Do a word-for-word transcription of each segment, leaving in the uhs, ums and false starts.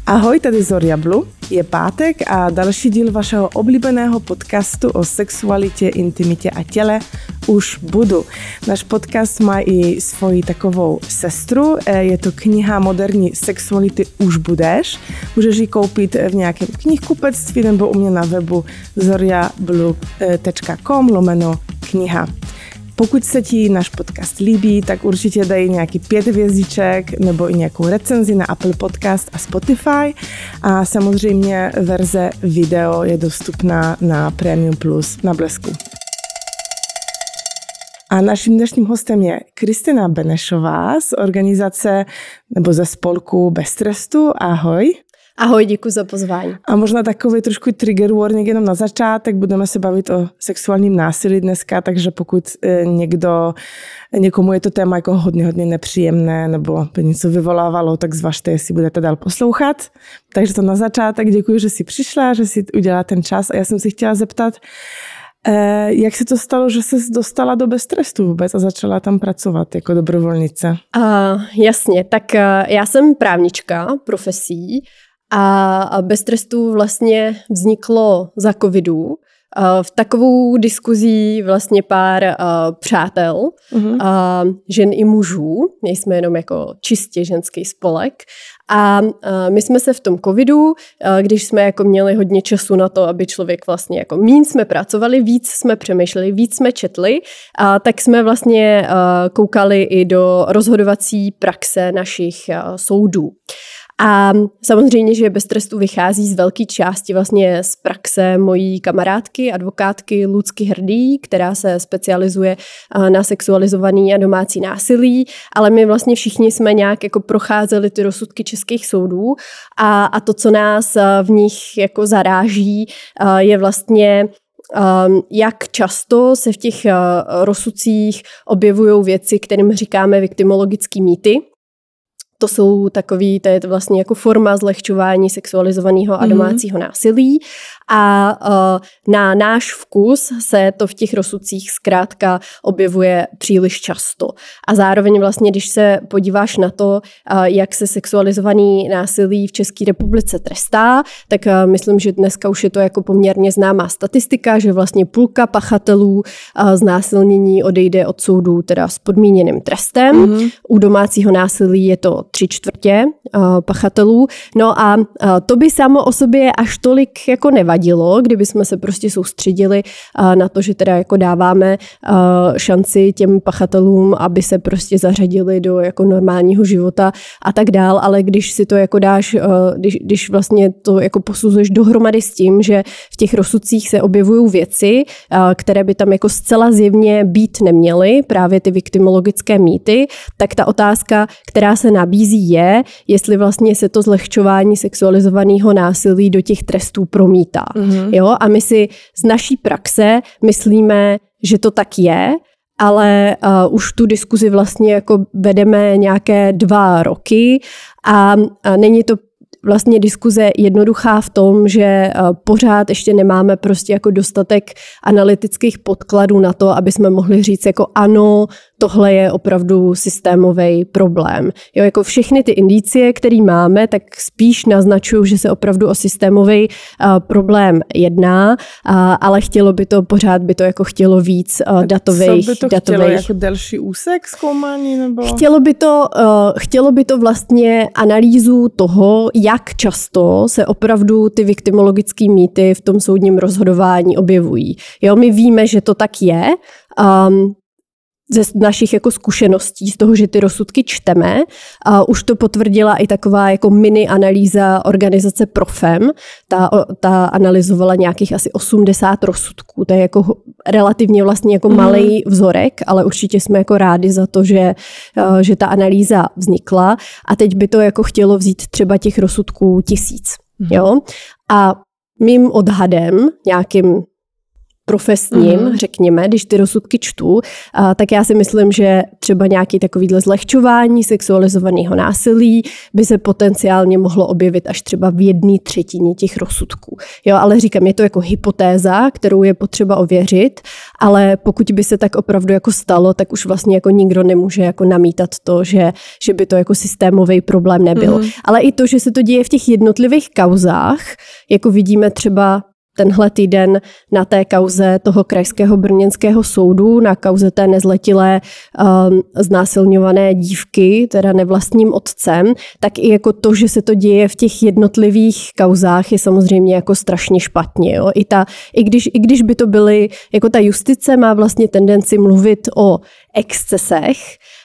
Ahoj, tady Zoria Blue. Je pátek a další díl vašeho oblíbeného podcastu o sexualitě, intimitě a těle už budu. Náš podcast má i svoji takovou sestru. Je to kniha Moderní sexuality Už budeš. Můžeš ji koupit v nějakém knihkupectví nebo u mě na webu zoriablue tečka com lomeno kniha. Pokud se ti náš podcast líbí, tak určitě dej nějaký pět hvězdiček nebo i nějakou recenzi na Apple Podcast a Spotify. A samozřejmě verze video je dostupná na Premium Plus na Blesku. A naším dnešním hostem je Kristina Benešová z organizace nebo ze spolku Bez trestu. Ahoj. Ahoj, děkuji za pozvání. A možná takový trošku trigger warning jenom na začátek, budeme se bavit o sexuálním násilí dneska, takže pokud někdo, někomu je to téma jako hodně, hodně nepříjemné nebo by něco vyvolávalo, tak zvažte, jestli budete dál poslouchat. Takže to na začátek, děkuji, že jsi přišla, že jsi udělala ten čas a já jsem si chtěla zeptat, jak se to stalo, že jsi dostala do Bez trestu vůbec a začala tam pracovat jako dobrovolnice? Uh, jasně, tak uh, já jsem právnička profesí a Bez trestu vlastně vzniklo za covidu. V takovou diskuzí vlastně pár uh, přátel, uh-huh. uh, žen i mužů, nejsme jenom jako čistě ženský spolek. A uh, my jsme se v tom covidu, uh, když jsme jako měli hodně času na to, aby člověk vlastně jako míň jsme pracovali, víc jsme přemýšleli, víc jsme četli, uh, tak jsme vlastně uh, koukali i do rozhodovací praxe našich uh, soudů. A samozřejmě, že Bez trestu vychází z velké části vlastně z praxe mojí kamarádky, advokátky Lucky Hrdý, která se specializuje na sexualizovaný a domácí násilí, ale my vlastně všichni jsme nějak jako procházeli ty rozsudky českých soudů a, a to, co nás v nich jako zaráží, je vlastně jak často se v těch rozsudcích objevují věci, kterým říkáme viktimologický mýty. To jsou takový, to je vlastně jako forma zlehčování sexualizovaného a domácího mm-hmm. násilí. A uh, na náš vkus se to v těch rozsudcích zkrátka objevuje příliš často. A zároveň vlastně, když se podíváš na to, uh, jak se sexualizovaný násilí v České republice trestá, tak uh, myslím, že dneska už je to jako poměrně známá statistika, že vlastně půlka pachatelů uh, znásilnění odejde od soudů teda s podmíněným trestem. Mm-hmm. U domácího násilí je to tři čtvrtě uh, pachatelů. No a uh, to by samo o sobě až tolik jako nevadilo, kdyby jsme se prostě soustředili uh, na to, že teda jako dáváme uh, šanci těm pachatelům, aby se prostě zařadili do jako normálního života a tak dál, ale když si to jako dáš, uh, když, když vlastně to jako posuzuješ dohromady s tím, že v těch rozsudcích se objevují věci, uh, které by tam jako zcela zjevně být neměly, právě ty viktimologické mýty, tak ta otázka, která se nabízí je, jestli vlastně se to zlehčování sexualizovaného násilí do těch trestů promítá. Mm-hmm. Jo? A my si z naší praxe myslíme, že to tak je, ale uh, už tu diskuzi vlastně jako vedeme nějaké dva roky a, a není to vlastně diskuze jednoduchá v tom, že pořád ještě nemáme prostě jako dostatek analytických podkladů na to, aby jsme mohli říct jako ano, tohle je opravdu systémový problém. Jo, jako všechny ty indicie, které máme, tak spíš naznačují, že se opravdu o systémový uh, problém jedná, uh, ale chtělo by to, pořád by to jako chtělo víc uh, datových. Co by to datových. Chtělo, jako delší úsek zkoumání? Nebo? Chtělo by to, uh, chtělo by to vlastně analýzu toho, jak často se opravdu ty viktimologické mýty v tom soudním rozhodování objevují. Jo, my víme, že to tak je. Um, ze našich jako zkušeností, z toho, že ty rozsudky čteme. A už to potvrdila i taková jako mini analýza organizace Profem. Ta, ta analyzovala nějakých asi osmdesát rozsudků. To je jako relativně vlastně jako mm. malý vzorek, ale určitě jsme jako rádi za to, že, že ta analýza vznikla. A teď by to jako chtělo vzít třeba těch rozsudků tisíc. Mm. Jo? A mým odhadem, nějakým profesním, mm. řekněme, když ty rozsudky čtu, a, tak já si myslím, že třeba nějaký takovýhle zlehčování sexualizovaného násilí by se potenciálně mohlo objevit až třeba v jedné třetině těch rozsudků. Jo, ale říkám, je to jako hypotéza, kterou je potřeba ověřit, ale pokud by se tak opravdu jako stalo, tak už vlastně jako nikdo nemůže jako namítat to, že, že by to jako systémový problém nebyl. Mm. Ale i to, že se to děje v těch jednotlivých kauzách, jako vidíme třeba tenhle týden na té kauze toho krajského brněnského soudu, na kauze té nezletilé um, znásilňované dívky, teda nevlastním otcem, tak i jako to, že se to děje v těch jednotlivých kauzách, je samozřejmě jako strašně špatně. Jo? I, ta, i, když, I když by to byly, jako ta justice má vlastně tendenci mluvit o excesech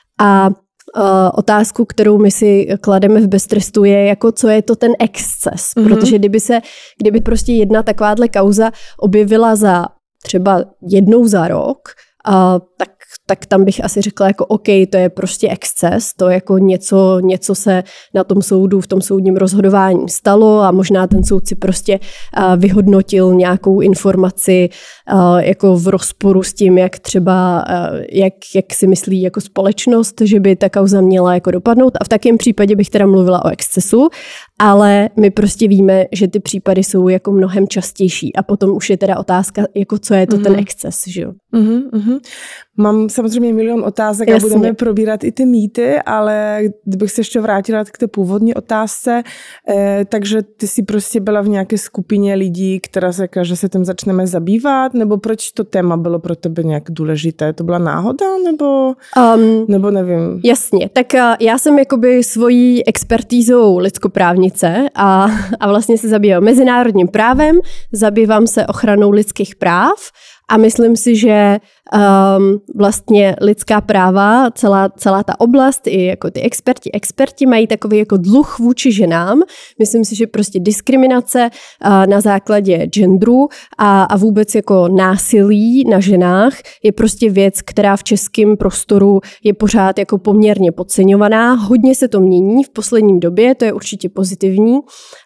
a Uh, otázku, kterou my si klademe v Beztrestu, je jako, co je to ten exces. Mm-hmm. Protože kdyby se, kdyby prostě jedna takováhle kauza objevila za třeba jednou za rok, uh, tak, tak tam bych asi řekla jako OK, to je prostě exces, to jako něco, něco se na tom soudu, v tom soudním rozhodování stalo a možná ten soud si prostě uh, vyhodnotil nějakou informaci uh, jako v rozporu s tím, jak třeba, uh, jak, jak si myslí jako společnost, že by ta kauza měla jako dopadnout a v takém případě bych teda mluvila o excesu, ale my prostě víme, že ty případy jsou jako mnohem častější a potom už je teda otázka, jako co je to mm-hmm. ten exces, že jo? Mm-hmm, mm-hmm. Mám samozřejmě milion otázek Jasně. a budeme probírat i ty mýty, ale kdybych se ještě vrátila k té původní otázce, eh, takže ty si prostě byla v nějaké skupině lidí, která řekla, že se tím začneme zabývat, nebo proč to téma bylo pro tebe nějak důležité? To byla náhoda, nebo, um, nebo nevím? Jasně, tak já jsem jakoby svojí expertízou lidskoprávnice a, a vlastně se zabývám mezinárodním právem, zabývám se ochranou lidských práv a myslím si, že um, vlastně lidská práva, celá, celá ta oblast, i jako ty experti, experti mají takový jako dluh vůči ženám. Myslím si, že prostě diskriminace uh, na základě genderu a, a vůbec jako násilí na ženách je prostě věc, která v českém prostoru je pořád jako poměrně podceňovaná. Hodně se to mění v posledním době, to je určitě pozitivní,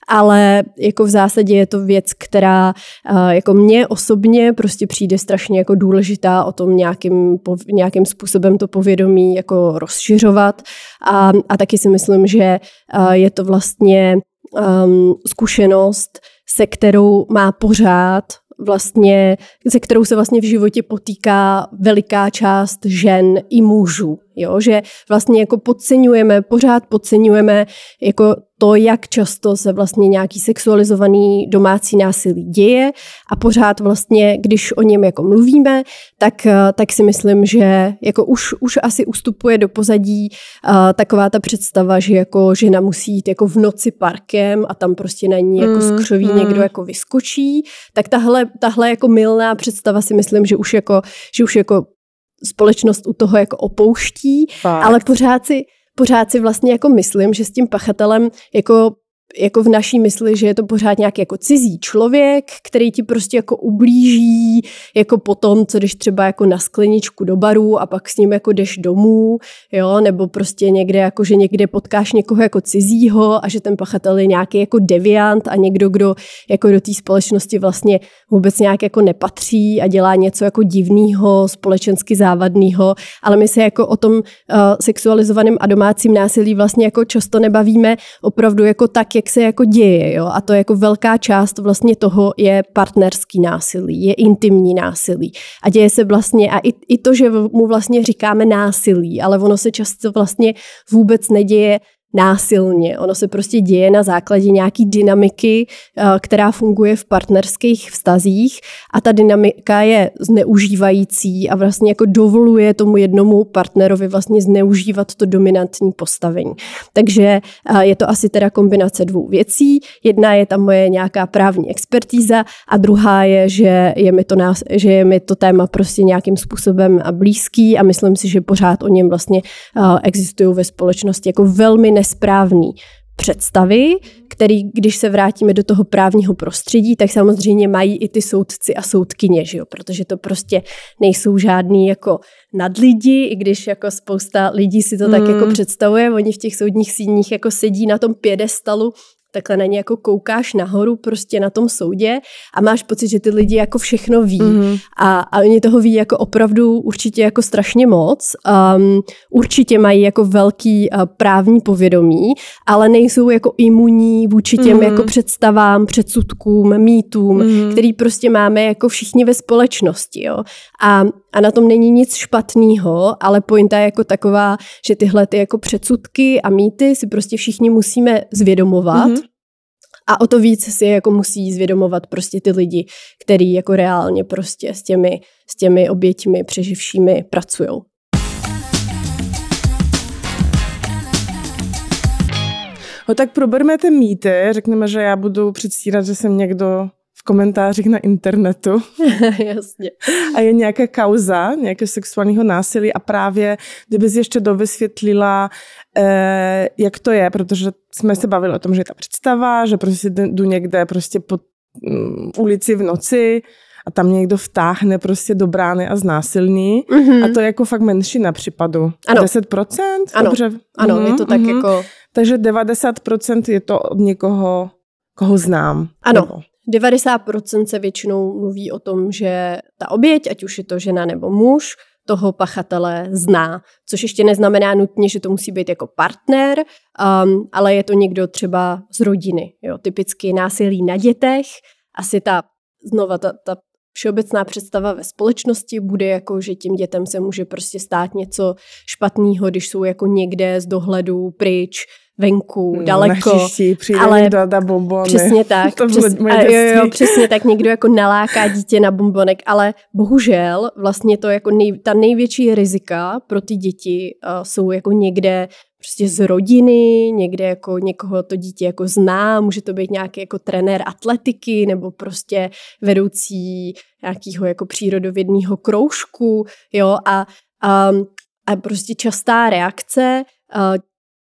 ale jako v zásadě je to věc, která uh, jako mně osobně prostě přijde strašně jako důležitá o tom nějakým, nějakým způsobem to povědomí jako rozšiřovat a, a taky si myslím, že uh, je to vlastně um, zkušenost, se kterou má pořád vlastně, se kterou se vlastně v životě potýká veliká část žen i mužů. Jo? Že vlastně jako podceňujeme, pořád podceňujeme jako to, jak často se vlastně nějaký sexualizovaný domácí násilí děje a pořád vlastně, když o něm jako mluvíme, tak, tak si myslím, že jako už, už asi ustupuje do pozadí uh, taková ta představa, že jako žena musí jít jako v noci parkem a tam prostě na ní jako z křoví mm, někdo jako vyskočí, tak tahle, tahle jako mylná představa si myslím, že už jako, že už jako společnost u toho jako opouští, Fakt. ale pořád si Pořád si vlastně jako myslím, že s tím pachatelem jako, jako v naší mysli, že je to pořád nějaký jako cizí člověk, který ti prostě jako ublíží, jako potom, co jdeš třeba jako na skleničku do baru a pak s ním jako jdeš domů, jo, nebo prostě někde jako, že někde potkáš někoho jako cizího a že ten pachatel je nějaký jako deviant a někdo, kdo jako do té společnosti vlastně vůbec nějak jako nepatří a dělá něco jako divného, společensky závadného, ale my se jako o tom uh, sexualizovaném a domácím násilí vlastně jako často nebavíme opravdu jako tak, jak se jako děje, jo? A to jako velká část vlastně toho je partnerský násilí, je intimní násilí. A děje se vlastně, a i, i to, že mu vlastně říkáme násilí, ale ono se často vlastně vůbec neděje násilně. Ono se prostě děje na základě nějaký dynamiky, která funguje v partnerských vztazích a ta dynamika je zneužívající a vlastně jako dovoluje tomu jednomu partnerovi vlastně zneužívat to dominantní postavení. Takže je to asi teda kombinace dvou věcí. Jedna je tam moje nějaká právní expertíza a druhá je, že je mi to, nás, že je mi to téma prostě nějakým způsobem blízký a myslím si, že pořád o něm vlastně existují ve společnosti jako velmi nesprávný představy, který, když se vrátíme do toho právního prostředí, tak samozřejmě mají i ty soudci a soudkyně, že jo? Protože to prostě nejsou žádný jako nadlidi, i když jako spousta lidí si to mm. tak jako představuje, oni v těch soudních síních jako sedí na tom piedestalu takhle na ně jako koukáš nahoru prostě na tom soudě a máš pocit, že ty lidi jako všechno ví mm-hmm. a, a oni toho ví jako opravdu určitě jako strašně moc. Um, určitě mají jako velký uh, právní povědomí, ale nejsou jako imunní vůči těm mm-hmm. jako představám, předsudkům, mýtům, mm-hmm. který prostě máme jako všichni ve společnosti. Jo? A, a na tom není nic špatného, ale pointa je jako taková, že tyhle ty jako předsudky a mýty si prostě všichni musíme zvědomovat. Mm-hmm. A o to víc si jako musí zvědomovat prostě ty lidi, kteří jako reálně prostě s těmi, s těmi oběťmi přeživšími pracujou. No tak proberme ty mýty, řekneme, že já budu předstírat, že jsem někdo v komentářích na internetu. Jasně. A je nějaká kauza, nějakého sexuálního násilí a právě, kdybys ještě dovysvětlila, eh, jak to je, protože jsme se bavili o tom, že je ta představa, že prostě jdu někde prostě po um, ulici v noci a tam někdo vtáhne prostě do brány a znásilní. Mm-hmm. A to je jako fakt menšina případů. Ano. deset procent? Ano, Dobře. ano mm-hmm, je to tak mm-hmm. jako... Takže devadesát procent je to od někoho, koho znám. Ano. Nebo... devadesát procent se většinou mluví o tom, že ta oběť, ať už je to žena nebo muž, toho pachatele zná. Což ještě neznamená nutně, že to musí být jako partner, um, ale je to někdo třeba z rodiny. Jo. Typicky násilí na dětech. Asi ta, znova ta, ta všeobecná představa ve společnosti bude jako, že těm dětem se může prostě stát něco špatného, když jsou jako někde z dohledu pryč, venku, no, daleko. Na hřišti přijde ale někdo a dá bombony. Přesně tak. To přes, a jo, jo, přesně tak. Někdo jako naláká dítě na bombonek, ale bohužel vlastně to jako nej, ta největší rizika pro ty děti uh, jsou jako někde prostě z rodiny, někde jako někoho to dítě jako zná, může to být nějaký jako trenér atletiky nebo prostě vedoucí nějakého jako přírodovědného kroužku, jo, a, um, a prostě častá reakce uh,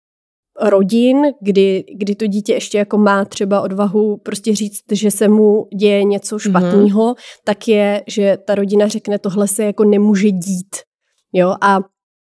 rodin, kdy, kdy to dítě ještě jako má třeba odvahu prostě říct, že se mu děje něco špatného, mm-hmm. tak je, že ta rodina řekne, tohle se jako nemůže dít. Jo? A,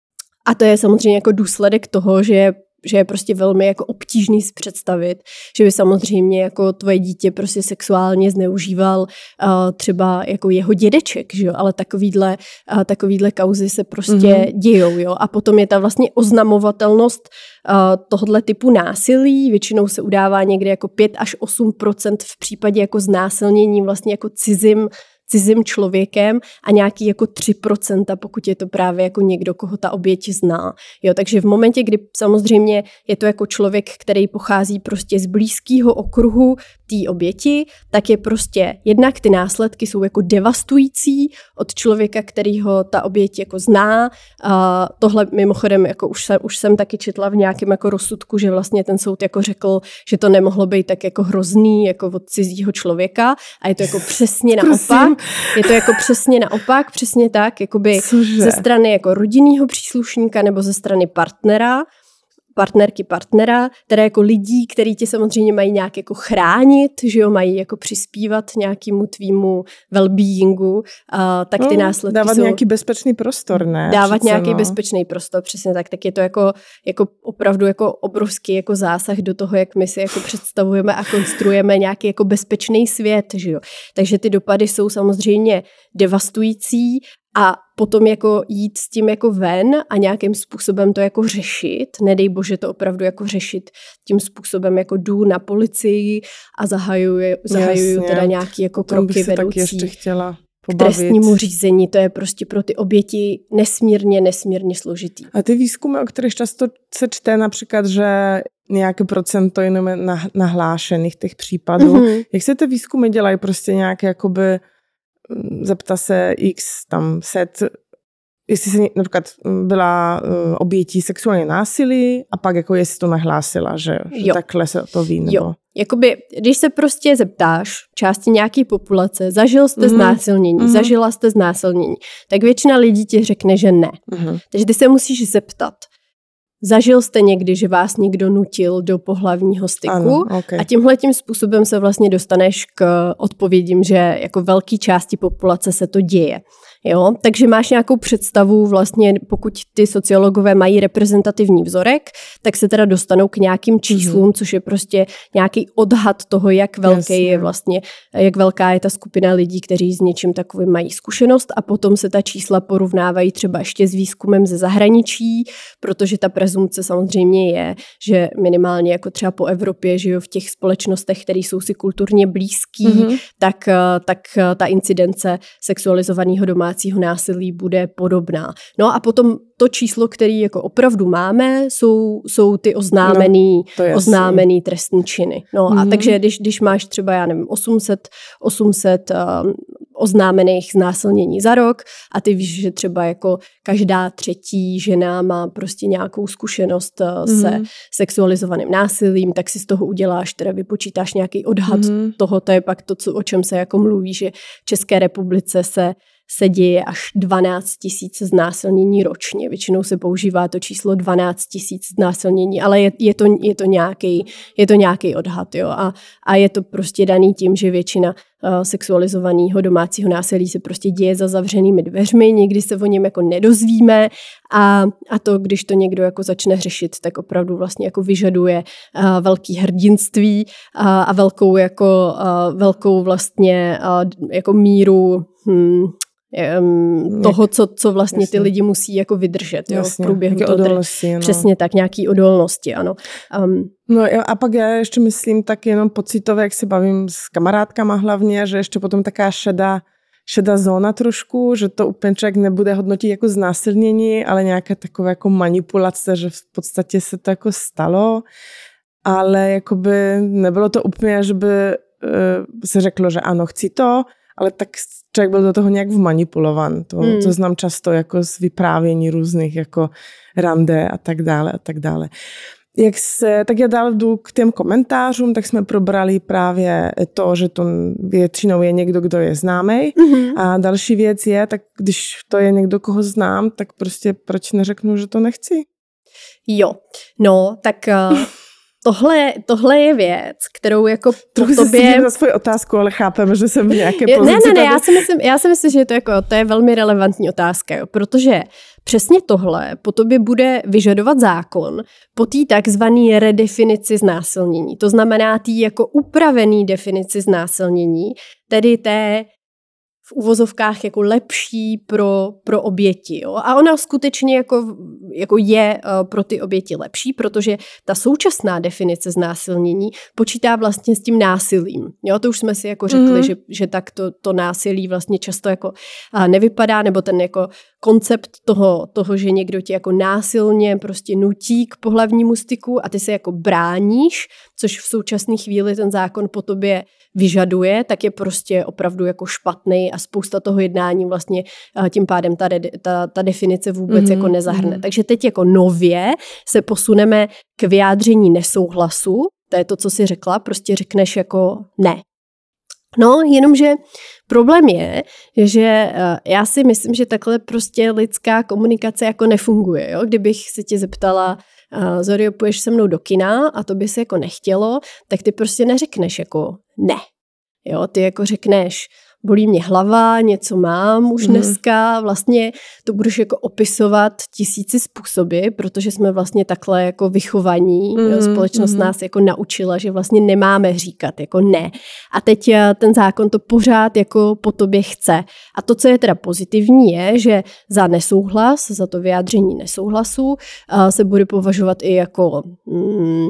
a to je samozřejmě jako důsledek toho, že že je prostě velmi jako obtížný si představit, že by samozřejmě jako tvoje dítě prostě sexuálně zneužíval uh, třeba jako jeho dědeček, že jo, ale takovýhle, uh, takovýhle kauzy se prostě mm-hmm. dějou, jo, a potom je ta vlastně oznamovatelnost uh, tohohle typu násilí, většinou se udává někde jako pět až osm procent v případě jako znásilnění vlastně jako cizím cizím člověkem a nějaký jako tři procenta, pokud je to právě jako někdo, koho ta oběť zná. Jo, takže v momentě, kdy samozřejmě je to jako člověk, který pochází prostě z blízkého okruhu té oběti, tak je prostě jednak ty následky jsou jako devastující od člověka, kterýho ta oběť jako zná. A tohle mimochodem jako už jsem, už jsem taky četla v nějakém jako rozsudku, že vlastně ten soud jako řekl, že to nemohlo být tak jako hrozný jako od cizího člověka a je to jako přesně naopak. Je to jako přesně naopak, přesně tak, jakoby Cože? ze strany jako rodinného příslušníka nebo ze strany partnera, partnerky partnera, teda jako lidí, kteří tě samozřejmě mají nějak jako chránit, že jo, mají jako přispívat nějakému tvýmu well-beingu, a tak ty no, následky dávat jsou... nějaký bezpečný prostor, ne? Dávat Přece, nějaký no. bezpečný prostor, přesně tak, tak je to jako, jako opravdu jako obrovský jako zásah do toho, jak my si jako představujeme a konstruujeme nějaký jako bezpečný svět, že jo. Takže ty dopady jsou samozřejmě devastující a potom jako jít s tím jako ven a nějakým způsobem to jako řešit, nedej bože to opravdu jako řešit tím způsobem jako jdu na policii a zahajuju, zahajuju teda nějaký jako potom kroky vedoucí ještě chtěla k trestnímu řízení. To je prostě pro ty oběti nesmírně, nesmírně složitý. A ty výzkumy, o kterých často se čte například, že nějaké procento jenom nahlášených těch případů. Mm-hmm. Jak se ty výzkumy dělají? Prostě nějaké jakoby zeptá se x tam set, jestli se například byla uh, obětí sexuální násilí a pak jako jestli to nahlásila, že, že takhle se to ví. Nebo... Jo, jakoby, když se prostě zeptáš části nějaké populace, zažil jste mm-hmm. znásilnění, mm-hmm. zažila jste znásilnění, tak většina lidí ti řekne, že ne. Mm-hmm. Takže ty se musíš zeptat. Zažil jste někdy, že vás někdo nutil do pohlavního styku? Ano, okay. A tímhletím způsobem se vlastně dostaneš k odpovědím, že jako velké části populace se to děje. Jo, takže máš nějakou představu vlastně, pokud ty sociologové mají reprezentativní vzorek, tak se teda dostanou k nějakým číslům, mm-hmm. což je prostě nějaký odhad toho, jak velký Jasně. je vlastně, jak velká je ta skupina lidí, kteří s něčím takovým mají zkušenost a potom se ta čísla porovnávají třeba ještě s výzkumem ze zahraničí, protože ta prezumce samozřejmě je, že minimálně jako třeba po Evropě, že jo, v těch společnostech, které jsou si kulturně blízký, mm-hmm. tak, tak ta incidence sexualizovaného domácího násilí bude podobná. No a potom to číslo, který jako opravdu máme, jsou, jsou ty oznámený, no, oznámený trestní činy. No mm-hmm. a takže když, když máš třeba, já nevím, osm set, osm set um, oznámených znásilnění za rok a ty víš, že třeba jako každá třetí žena má prostě nějakou zkušenost mm-hmm. se sexualizovaným násilím, tak si z toho uděláš, teda vypočítáš nějaký odhad mm-hmm. toho, to je pak to, co, o čem se jako mluví, že v České republice se se děje až dvanáct tisíc znásilnění ročně. Většinou se používá to číslo dvanáct tisíc znásilnění, ale je, je to, je to nějaký, je to nějaký odhad. Jo? A, a je to prostě daný tím, že většina uh, sexualizovaného domácího násilí se prostě děje za zavřenými dveřmi, nikdy se o něm jako nedozvíme a, a to, když to někdo jako začne řešit, tak opravdu vlastně jako vyžaduje uh, velký hrdinství uh, a velkou, jako, uh, velkou vlastně uh, jako míru hmm, toho, co, co vlastně Jasně. ty lidi musí jako vydržet jo, v průběhu toho. Odolnosti, no. Přesně tak, nějaký odolnosti, ano. Um, no a pak já ještě myslím tak jenom pocitové, jak se bavím s kamarádkama hlavně, že ještě potom taká šedá, šedá zóna trošku, že to úplně člověk nebude hodnotit jako znásilnění, ale nějaká taková jako manipulace, že v podstatě se to jako stalo, ale jakoby nebylo to úplně, že by uh, se řeklo, že ano, chci to, ale tak člověk byl do toho nějak vmanipulovan. To, hmm. to znám často jako z vyprávění různých jako rande a tak dále a tak dále. Jak se, tak já dál jdu k těm komentářům, tak jsme probrali právě to, že to většinou je někdo, kdo je známý. Mm-hmm. A další věc je, tak když to je někdo, koho znám, tak prostě proč neřeknu, že to nechci? Jo, no, tak... Uh... Tohle, tohle je věc, kterou jako trochu po tobě... Trochu se na svoji otázku, ale chápeme, že jsem v nějaké pozici. Ne, ne, ne, já si myslím, já si myslím, že to je, jako, to je velmi relevantní otázka, jo, protože přesně tohle po tobě bude vyžadovat zákon po té takzvané redefinici znásilnění. To znamená té jako upravený definici znásilnění, tedy té v uvozovkách jako lepší pro, pro oběti. Jo? A ona skutečně jako, jako je uh, pro ty oběti lepší, protože ta současná definice znásilnění počítá vlastně s tím násilím. Jo? To už jsme si jako řekli, mm-hmm. že, že tak to, to násilí vlastně často jako uh, nevypadá, nebo ten jako koncept toho, toho, že někdo tě jako násilně prostě nutí k pohlavnímu styku a ty se jako bráníš, což v současné chvíli ten zákon po tobě vyžaduje, tak je prostě opravdu jako špatný a spousta toho jednání vlastně tím pádem ta, ta, ta definice vůbec mm-hmm. jako nezahrne. Mm-hmm. Takže teď jako nově se posuneme k vyjádření nesouhlasu, to je to, co jsi řekla, prostě řekneš jako ne. No, jenomže problém je, že já si myslím, že takhle prostě lidská komunikace jako nefunguje. Jo? Kdybych se tě zeptala, uh, Zorio, půjdeš se mnou do kina a to by se jako nechtělo, tak ty prostě neřekneš jako ne. Jo? Ty jako řekneš, bolí mě hlava, něco mám už mm. dneska, vlastně to budeš jako opisovat tisíci způsoby, protože jsme vlastně takhle jako vychovaní, mm. jo, společnost mm. nás jako naučila, že vlastně nemáme říkat jako ne. A teď ten zákon to pořád jako po tobě chce. A to, co je teda pozitivní, je, že za nesouhlas, za to vyjádření nesouhlasu uh, se bude považovat i jako mm,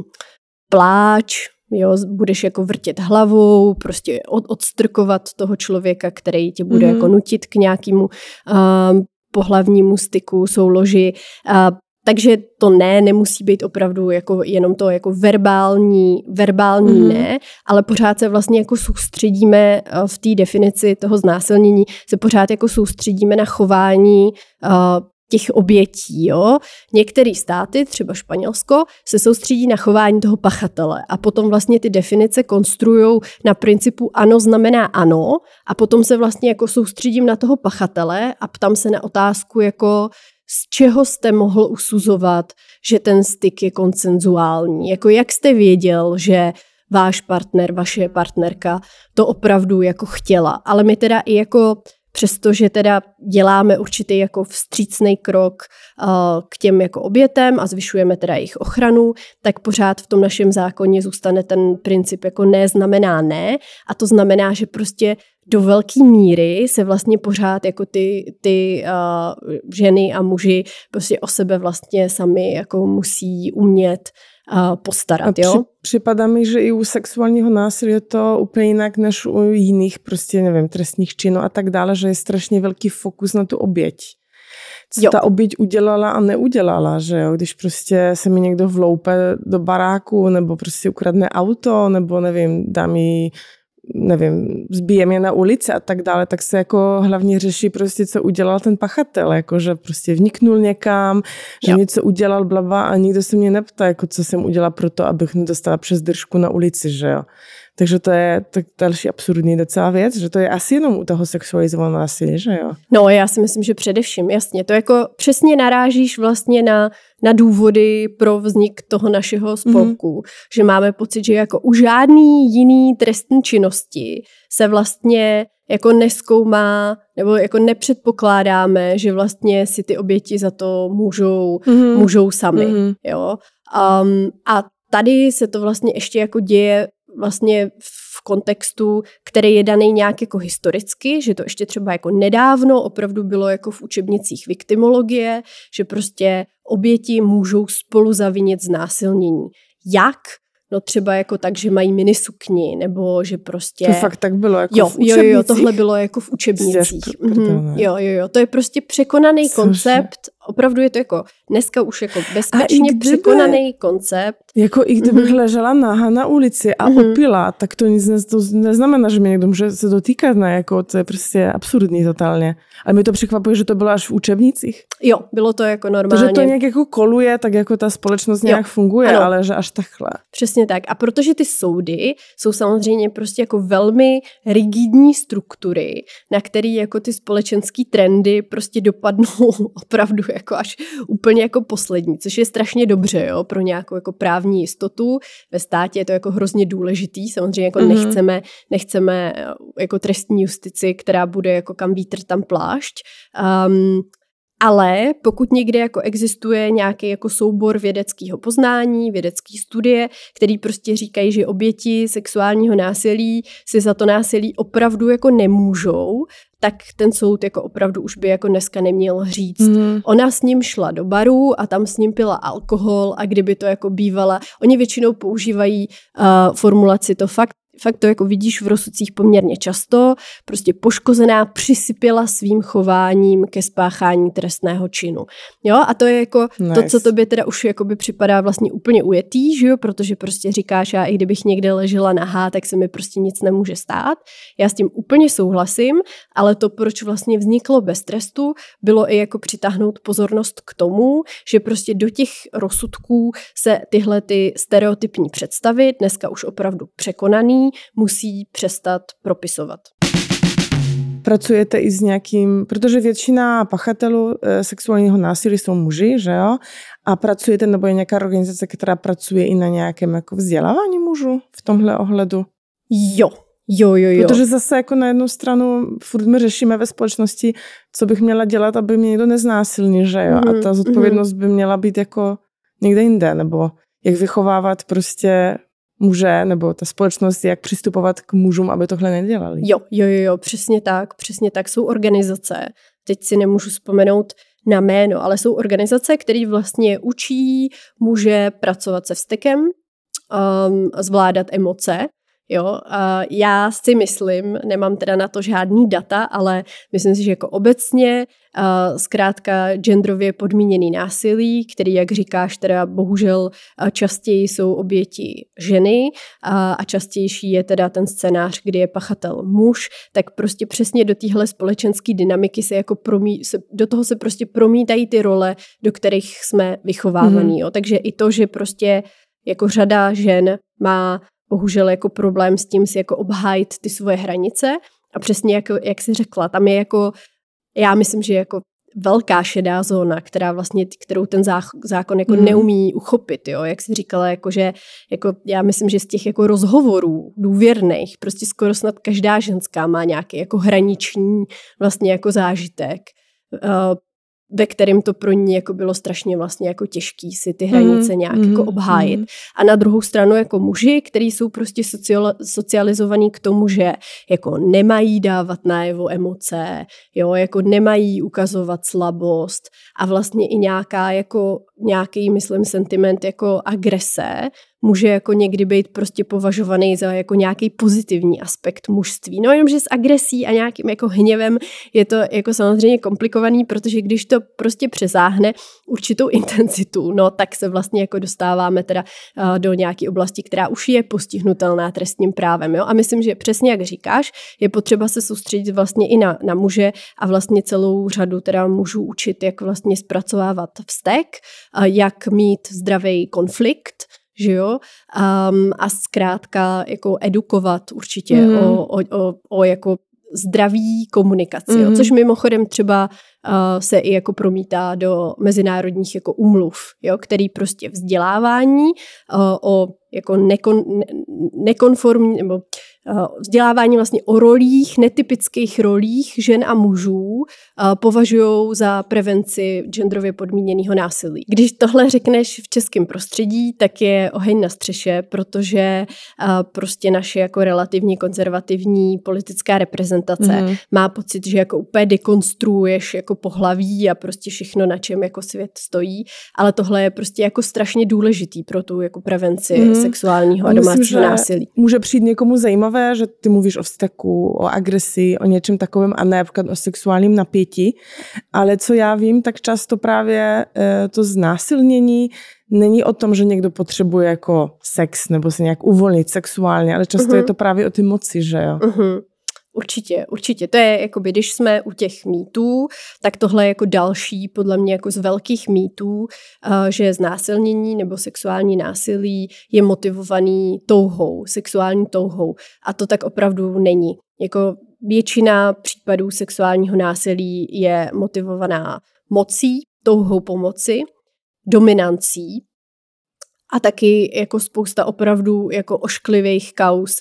pláč, jo, budeš jako vrtět hlavou, prostě od, odstrkovat toho člověka, který tě bude mm. jako nutit k nějakému uh, pohlavnímu styku, souloži. Uh, takže to ne, nemusí být opravdu jako jenom to jako verbální, verbální mm. ne, ale pořád se vlastně jako soustředíme uh, v té definici toho znásilnění, se pořád jako soustředíme na chování uh, těch obětí. Jo? Některé státy, třeba Španělsko, se soustředí na chování toho pachatele a potom vlastně ty definice konstruujou na principu ano znamená ano a potom se vlastně jako soustředím na toho pachatele a ptám se na otázku jako z čeho jste mohl usuzovat, že ten styk je konsenzuální. Jako jak jste věděl, že váš partner, vaše partnerka to opravdu jako chtěla. Ale my teda i jako přestože teda děláme určitý jako vstřícný krok uh, k těm jako obětem a zvyšujeme teda jejich ochranu, tak pořád v tom našem zákoně zůstane ten princip jako ne znamená ne a to znamená, že prostě do velké míry se vlastně pořád jako ty, ty uh, ženy a muži prostě o sebe vlastně sami jako musí umět uh, postarat. A jo? Při, připadá mi, že i u sexuálního násilí je to úplně jinak než u jiných prostě, nevím, trestních činů a tak dále, že je strašně velký fokus na tu oběť. Co jo. ta oběť udělala a neudělala, že jo? Když prostě se mi někdo vloupe do baráku nebo prostě ukradne auto nebo nevím, dá mi nevím, zbije mě na ulici a tak dále, tak se jako hlavně řeší prostě, co udělal ten pachatel, jako že prostě vniknul někam, že jo. něco udělal, blabla a nikdo se mě neptá, jako co jsem udělala pro to, abych nedostala přes držku na ulici, že jo. Takže to je tak další absurdní docela věc, že to je asi jenom u toho sexualizovaného násilí, že jo? No já si myslím, že především, jasně. To jako přesně narážíš vlastně na, na důvody pro vznik toho našeho spolku. Mm-hmm. Že máme pocit, že jako u žádný jiný trestní činnosti se vlastně jako nezkoumá nebo jako nepředpokládáme, že vlastně si ty oběti za to můžou, mm-hmm. můžou sami. Mm-hmm. Jo? Um, a tady se to vlastně ještě jako děje vlastně v kontextu, který je daný nějak jako historicky, že to ještě třeba jako nedávno opravdu bylo jako v učebnicích viktimologie, že prostě oběti můžou spolu zavinit znásilnění. Jak? No třeba jako tak, že mají minisukni, nebo že prostě... To fakt tak bylo jako jo, v učebnicích? Jo, jo, tohle bylo jako v učebnicích. Pr- pr- mm-hmm. Jo, jo, jo, to je prostě překonaný Cože? koncept, opravdu je to jako dneska už jako bezpečně kdyby, překonaný koncept. Jako i kdybych mm-hmm. ležela náha na ulici a mm-hmm. opila, tak to nic ne, to neznamená, že mě někdo může se dotýkat, ne? Jako, to je prostě absurdní totálně. Ale mi to překvapuje, že to bylo až v učebnicích. Jo, bylo to jako normálně. Takže to nějak jako koluje, tak jako ta společnost nějak jo. funguje, ano. ale že až takhle. Přesně tak. A protože ty soudy jsou samozřejmě prostě jako velmi rigidní struktury, na který jako ty společenský trendy prostě dopadnou opravdu jako až úplně jako poslední, což je strašně dobře, jo, pro nějakou jako právní jistotu. Ve státě je to jako hrozně důležitý, samozřejmě jako mm-hmm. nechceme, nechceme jako trestní justici, která bude jako kam vítr, tam plášť. Um, Ale pokud někde jako existuje nějaký jako soubor vědeckého poznání, vědecké studie, který prostě říkají, že oběti sexuálního násilí si za to násilí opravdu jako nemůžou, tak ten soud jako opravdu už by jako dneska neměl říct. Mm. Ona s ním šla do baru a tam s ním pila alkohol a kdyby to jako bývala, oni většinou používají uh, formulaci to fakt, Fakt to jako vidíš v rozsudcích poměrně často, prostě poškozená přisypěla svým chováním ke spáchání trestného činu. Jo, a to je jako nice. To, co tobě teda už jakoby připadá vlastně úplně ujetý, že jo, protože prostě říkáš, já i kdybych někde ležela nahá, tak se mi prostě nic nemůže stát. Já s tím úplně souhlasím, ale to, proč vlastně vzniklo bez trestu, bylo i jako přitáhnout pozornost k tomu, že prostě do těch rozsudků se tyhle ty stereotypní představy, dneska už opravdu překonaný, musí přestat propisovat. Pracujete i s nějakým, protože většina pachatelů e, sexuálního násilí jsou muži, že jo? A pracujete, nebo je nějaká organizace, která pracuje i na nějakém jako vzdělávání mužů v tomhle ohledu? Jo. Jo, jo, jo. Protože zase jako na jednu stranu furt my řešíme ve společnosti, co bych měla dělat, aby mě někdo neznásilnil, že jo? Mm-hmm. A ta zodpovědnost by měla být jako někde jinde, nebo jak vychovávat prostě muže, nebo ta společnost, jak přistupovat k mužům, aby tohle nedělali. Jo, jo, jo, přesně tak, přesně tak. Jsou organizace, teď si nemůžu vzpomenout na jméno, ale jsou organizace, které vlastně učí muže pracovat se vztekem, um, zvládat emoce. Jo, a já si myslím, nemám teda na to žádný data, ale myslím si, že jako obecně uh, zkrátka genderově podmíněný násilí, který, jak říkáš, teda bohužel častěji jsou oběti ženy a, a častější je teda ten scénář, kdy je pachatel muž, tak prostě přesně do téhle společenské dynamiky se jako promí, se, do toho se prostě promítají ty role, do kterých jsme vychovávaní. Mm. Jo. Takže i to, že prostě jako řada žen má bohužel jako problém s tím si jako obhájit ty svoje hranice a přesně jako, jak jsi řekla, tam je jako, já myslím, že jako velká šedá zóna, která vlastně, kterou ten zákon jako mm. neumí uchopit, jo, jak jsi říkala, jako že jako já myslím, že z těch jako rozhovorů důvěrných, prostě skoro snad každá ženská má nějaký jako hraniční vlastně jako zážitek, uh, ve kterém to pro ní jako bylo strašně vlastně jako těžký si ty hranice nějak mm, jako obhájit. Mm. A na druhou stranu jako muži, kteří jsou prostě sociál, socializovaní k tomu, že jako nemají dávat najevo emoce, jo, jako nemají ukazovat slabost a vlastně i nějaká jako nějaký, myslím, sentiment jako agrese může jako někdy být prostě považovaný za jako nějaký pozitivní aspekt mužství. No jenomže s agresí a nějakým jako hněvem je to jako samozřejmě komplikovaný, protože když to prostě přesáhne určitou intenzitu, no tak se vlastně jako dostáváme teda uh, do nějaké oblasti, která už je postihnutelná trestním právem. Jo? A myslím, že přesně jak říkáš, je potřeba se soustředit vlastně i na, na muže a vlastně celou řadu teda mužů učit, jak vlastně zpracovávat vztek, uh, jak mít zdravý konflikt, že jo, um, a zkrátka jako edukovat určitě mm. o, o, o, o jako zdraví komunikaci, mm. jo, což mimochodem třeba uh, se i jako promítá do mezinárodních jako úmluv, jo, který prostě vzdělávání uh, o jako nekon, ne, nekonformní nebo vzdělávání vlastně o rolích, netypických rolích žen a mužů považují za prevenci genderově podmíněného násilí. Když tohle řekneš v českém prostředí, tak je oheň na střeše, protože prostě naše jako relativně konzervativní politická reprezentace mm. má pocit, že jako úplně dekonstruuješ jako pohlaví a prostě všechno, na čem jako svět stojí, ale tohle je prostě jako strašně důležitý pro tu jako prevenci mm. sexuálního a domácího Myslím, násilí. Může přijít někomu zajímavé, že ty mluvíš o vztaku, o agresi, o něčem takovém a ne například o sexuálním napětí, ale co já vím, tak často právě e, to znásilnění není o tom, že někdo potřebuje jako sex nebo se nějak uvolnit sexuálně, ale často uh-huh. je to právě o ty moci, že jo? Uh-huh. Určitě, určitě. To je, jakoby, když jsme u těch mýtů, tak tohle je jako další, podle mě, jako z velkých mýtů, že znásilnění nebo sexuální násilí je motivovaný touhou, sexuální touhou. A to tak opravdu není. Jako většina případů sexuálního násilí je motivovaná mocí, touhou pomoci, dominancí a taky jako spousta opravdu jako ošklivých kauz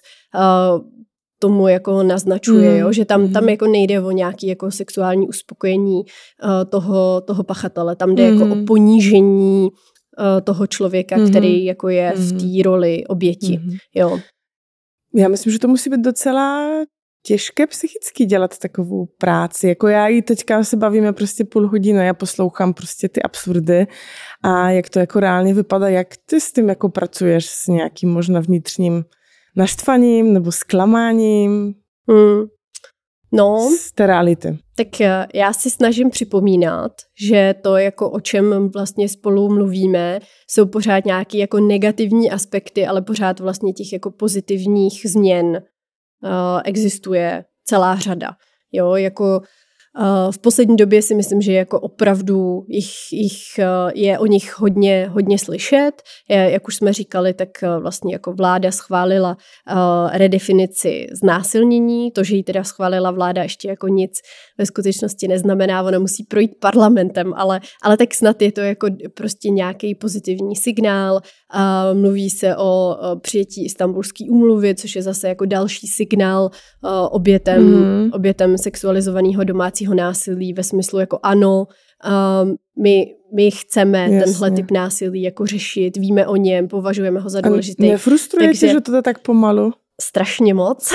tomu jako naznačuje, mm. jo? Že tam, tam jako nejde o nějaké jako sexuální uspokojení uh, toho, toho pachatele, tam jde mm. jako o ponížení uh, toho člověka, mm. který jako je mm. v té roli oběti. Mm. Jo. Já myslím, že to musí být docela těžké psychicky dělat takovou práci. Jako já i teďka se bavíme prostě půl hodiny, já poslouchám prostě ty absurdy a jak to jako reálně vypadá, jak ty s tím jako pracuješ s nějakým možná vnitřním naštvaním nebo zklamáním hmm. no, z té reality. Tak já si snažím připomínat, že to, jako o čem vlastně spolu mluvíme, jsou pořád nějaké jako negativní aspekty, ale pořád vlastně těch jako pozitivních změn uh, existuje celá řada. Jo, jako Uh, v poslední době si myslím, že jako opravdu jich, jich, uh, je o nich hodně, hodně slyšet. Je, jak už jsme říkali, tak uh, vlastně jako vláda schválila uh, redefinici znásilnění. To, že ji teda schválila vláda, ještě jako nic ve skutečnosti neznamená, ona musí projít parlamentem, ale, ale tak snad je to jako prostě nějaký pozitivní signál. Uh, mluví se o uh, přijetí Istanbulské úmluvy, což je zase jako další signál uh, obětem, mm. obětem sexualizovaného domácího násilí ve smyslu jako ano, um, my, my chceme Jasně. tenhle typ násilí jako řešit, víme o něm, považujeme ho za důležitý. Nefrustruje Takže, tě, že to jde tak pomalu? Strašně moc.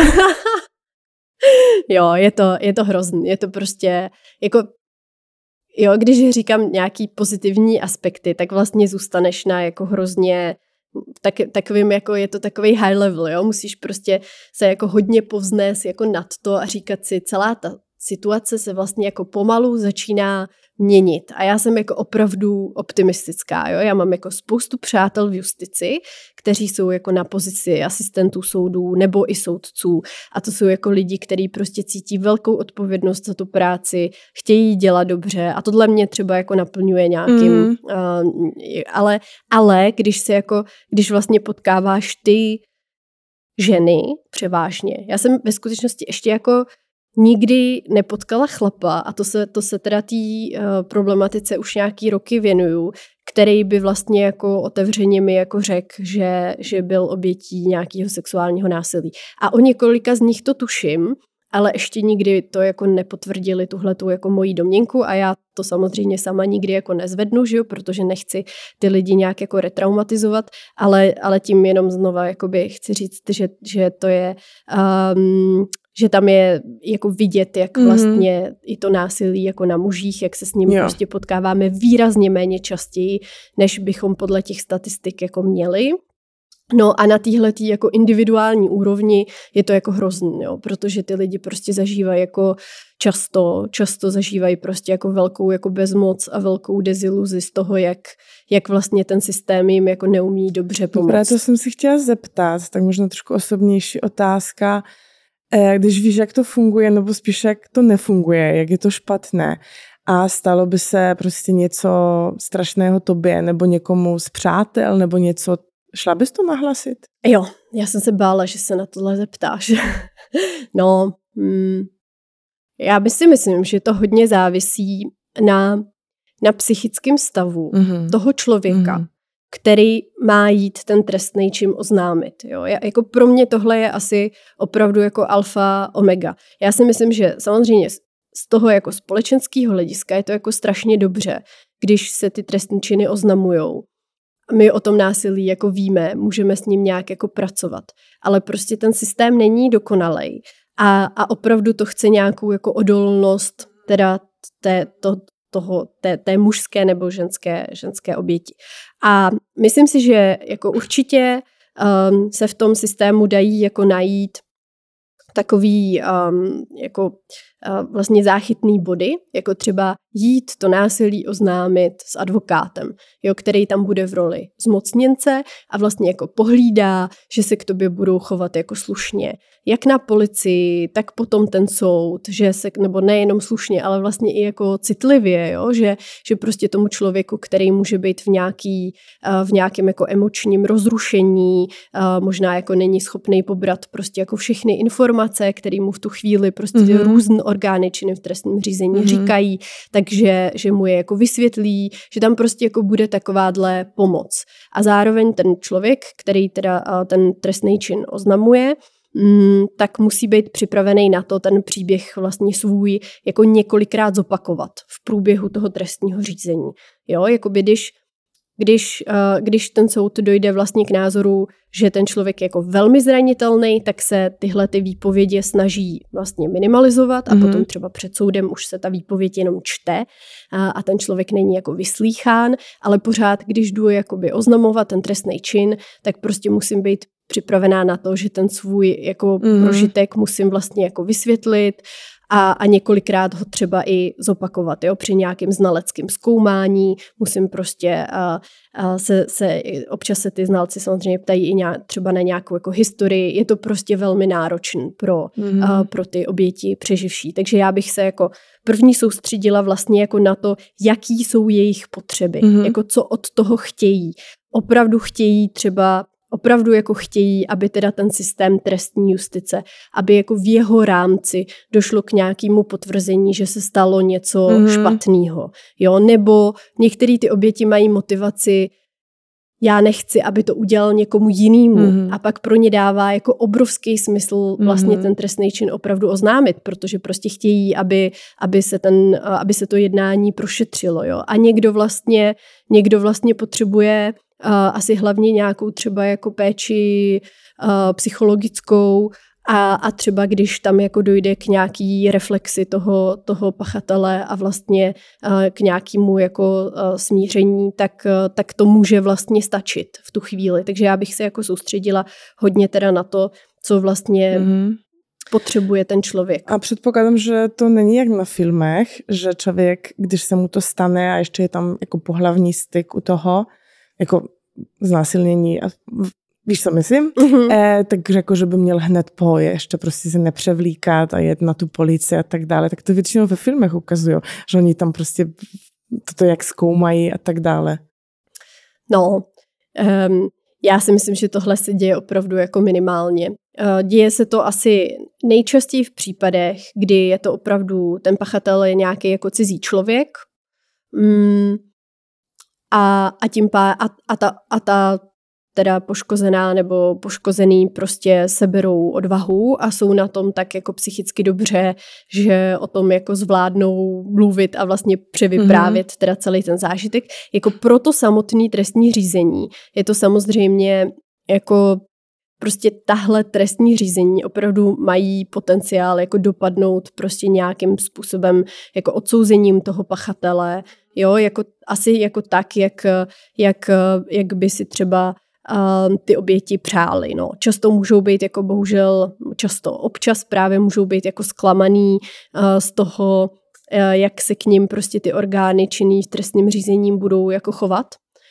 Jo, je to, je to hrozný. Je to prostě jako jo, když říkám nějaký pozitivní aspekty, tak vlastně zůstaneš na jako hrozně tak, takovým, jako je to takový high level, jo, musíš prostě se jako hodně povznést jako nad to a říkat si, celá ta situace se vlastně jako pomalu začíná měnit. A já jsem jako opravdu optimistická, jo, já mám jako spoustu přátel v justici, kteří jsou jako na pozici asistentů soudů nebo i soudců a to jsou jako lidi, kteří prostě cítí velkou odpovědnost za tu práci, chtějí dělat dobře a tohle mě třeba jako naplňuje nějakým, mm. uh, ale, ale když se jako, když vlastně potkáváš ty ženy převážně, já jsem ve skutečnosti ještě jako nikdy nepotkala chlapa, a to se, to se teda té uh, problematice už nějaký roky věnuju, který by vlastně jako otevřeně mi jako řekl, že, že byl obětí nějakého sexuálního násilí. A o několika z nich to tuším, ale ještě nikdy to jako nepotvrdili tuhletu jako moji domněnku a já to samozřejmě sama nikdy jako nezvednu, že jo, protože nechci ty lidi nějak jako retraumatizovat, ale, ale tím jenom znova jakoby chci říct, že, že to je, um, že tam je jako vidět, jak vlastně mm-hmm. i to násilí jako na mužích, jak se s ním jo. prostě potkáváme výrazně méně častěji, než bychom podle těch statistik jako měli. No a na téhletý jako individuální úrovni je to jako hrozný, jo, protože ty lidi prostě zažívají jako často, často zažívají prostě jako velkou jako bezmoc a velkou deziluzi z toho, jak, jak vlastně ten systém jim jako neumí dobře pomoct. Dobré, to jsem si chtěla zeptat, tak možná trošku osobnější otázka. Když víš, jak to funguje, nebo spíš jak to nefunguje, jak je to špatné a stalo by se prostě něco strašného tobě nebo někomu z přátel nebo něco, šla bys to nahlasit? Jo, já jsem se bála, že se na tohle zeptáš. no, hmm, já by si myslím, že to hodně závisí na, na psychickém stavu mm-hmm. toho člověka, mm-hmm. který má jít ten trestný čin oznámit. Jo? Já, jako pro mě tohle je asi opravdu jako alfa omega. Já si myslím, že samozřejmě z toho jako společenského hlediska je to jako strašně dobře, když se ty trestné činy oznamujou. My o tom násilí jako víme, můžeme s ním nějak jako pracovat, ale prostě ten systém není dokonalej a, a opravdu to chce nějakou jako odolnost teda té, to, toho, té, té mužské nebo ženské, ženské oběti. A myslím si, že jako určitě um, se v tom systému dají jako najít takový um, jako uh, vlastně záchytný body, jako třeba jít to násilí oznámit s advokátem, jo, který tam bude v roli zmocněnce a vlastně jako pohlídá, že se k tobě budou chovat jako slušně. Jak na policii, tak potom ten soud, že se, nebo nejenom slušně, ale vlastně i jako citlivě, jo, že, že prostě tomu člověku, který může být v, nějaký, v nějakém jako emočním rozrušení, možná jako není schopný pobrat prostě jako všechny informace, které mu v tu chvíli prostě mm-hmm. různé orgány činy v trestním řízení mm-hmm. říkají, takže že mu je jako vysvětlí, že tam prostě jako bude takováhle pomoc. A zároveň ten člověk, který teda ten trestný čin oznamuje, tak musí být připravený na to ten příběh vlastně svůj jako několikrát zopakovat v průběhu toho trestního řízení. Jo, jakoby když, když, když ten soud dojde vlastně k názoru, že ten člověk je jako velmi zranitelný, tak se tyhle ty výpovědi snaží vlastně minimalizovat a mm-hmm. potom třeba před soudem už se ta výpověď jenom čte a, a ten člověk není jako vyslýchán, ale pořád, když jdu jakoby oznamovat ten trestný čin, tak prostě musím být připravená na to, že ten svůj jako mm-hmm. prožitek musím vlastně jako vysvětlit a, a několikrát ho třeba i zopakovat, jo, při nějakém znaleckém zkoumání, musím prostě a, a se, se, občas se ty znalci samozřejmě ptají i nějak, třeba na nějakou jako historii, je to prostě velmi náročné pro, mm-hmm. a, pro ty oběti přeživší, takže já bych se jako první soustředila vlastně jako na to, jaký jsou jejich potřeby, mm-hmm. jako co od toho chtějí. Opravdu chtějí třeba Opravdu jako chtějí, aby teda ten systém trestní justice, aby jako v jeho rámci došlo k nějakému potvrzení, že se stalo něco mm-hmm. špatného. Jo? Nebo některé ty oběti mají motivaci, já nechci, aby to udělal někomu jinému mm-hmm. a pak pro ně dává jako obrovský smysl vlastně mm-hmm. ten trestný čin opravdu oznámit, protože prostě chtějí, aby, aby, se, ten, aby se to jednání prošetřilo. Jo? A někdo vlastně, někdo vlastně potřebuje Uh, asi hlavně nějakou třeba jako péči uh, psychologickou a, a třeba když tam jako dojde k nějaký reflexi toho, toho pachatele a vlastně uh, k nějakému jako uh, smíření, tak, uh, tak to může vlastně stačit v tu chvíli. Takže já bych se jako soustředila hodně teda na to, co vlastně mm-hmm. potřebuje ten člověk. A předpokládám, že to není jak na filmech, že člověk, když se mu to stane a ještě je tam jako pohlavní styk u toho, jako znásilnění a víš, co myslím? Mm-hmm. E, tak jako, že by měl hned po ještě prostě se nepřevlíkat a jet na tu policii a tak dále. Tak to většinou ve filmech ukazují, že oni tam prostě toto jak zkoumají a tak dále. No, um, já si myslím, že tohle se děje opravdu jako minimálně. Uh, děje se to asi nejčastěji v případech, kdy je to opravdu, ten pachatel je nějaký jako cizí člověk mm, a, a tím pá, a, a, ta, a ta teda poškozená nebo poškozený prostě seberou odvahu a jsou na tom tak jako psychicky dobře, že o tom jako zvládnou mluvit a vlastně převyprávět mm-hmm. teda celý ten zážitek. Jako proto samotný trestní řízení je to samozřejmě jako prostě tahle trestní řízení opravdu mají potenciál jako dopadnout prostě nějakým způsobem jako odsouzením toho pachatele, jo, jako asi jako tak, jak, jak, jak by si třeba uh, ty oběti přáli, no. Často můžou být jako bohužel, často občas právě můžou být jako zklamaný uh, z toho, uh, jak se k nim prostě ty orgány činný v trestním řízením budou jako chovat.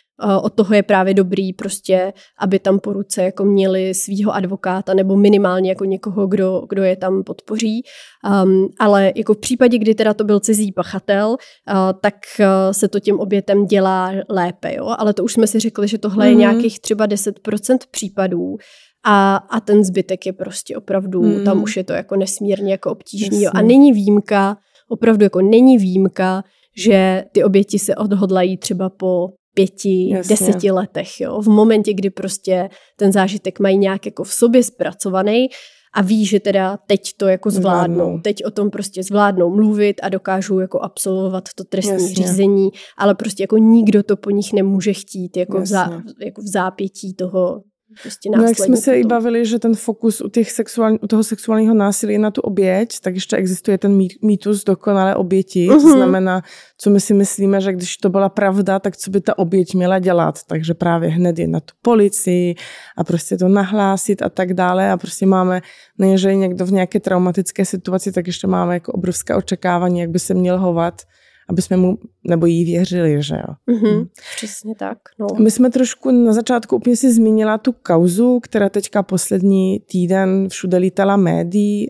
Od toho je právě dobrý prostě, aby tam po ruce jako měli svýho advokáta nebo minimálně jako někoho, kdo, kdo je tam podpoří. Um, ale jako v případě, kdy teda to byl cizí pachatel, uh, tak uh, se to těm obětem dělá lépe, jo? Ale to už jsme si řekli, že tohle mm-hmm. je nějakých třeba deset procent případů a, a ten zbytek je prostě opravdu, mm. tam už je to jako nesmírně jako obtížný. Jo? A není výjimka, opravdu jako není výjimka, že ty oběti se odhodlají třeba po pěti, Jasně. deseti letech. Jo? V momentě, kdy prostě ten zážitek mají nějak jako v sobě zpracovaný a ví, že teda teď to jako zvládnou. zvládnou. Teď o tom prostě zvládnou mluvit a dokážou jako absolvovat to trestní Jasně. řízení, ale prostě jako nikdo to po nich nemůže chtít jako, v, zá, jako v zápětí toho prostě no jak jsme se i bavili, že ten fokus u, těch sexuální, u toho sexuálního násilí je na tu oběť, tak ještě existuje ten mýtus dokonalé oběti. Uh-huh. To znamená, co my si myslíme, že když to byla pravda, tak co by ta oběť měla dělat. Takže právě hned je na tu policii a prostě to nahlásit a tak dále. A prostě máme, než je někdo v nějaké traumatické situaci, tak ještě máme jako obrovské očekávání, jak by se měl hovat, aby jsme mu nebo jí věřili, že jo. Mm-hmm, přesně tak. No. My jsme trošku na začátku úplně si zmínila tu kauzu, která teďka poslední týden všude lítala médií,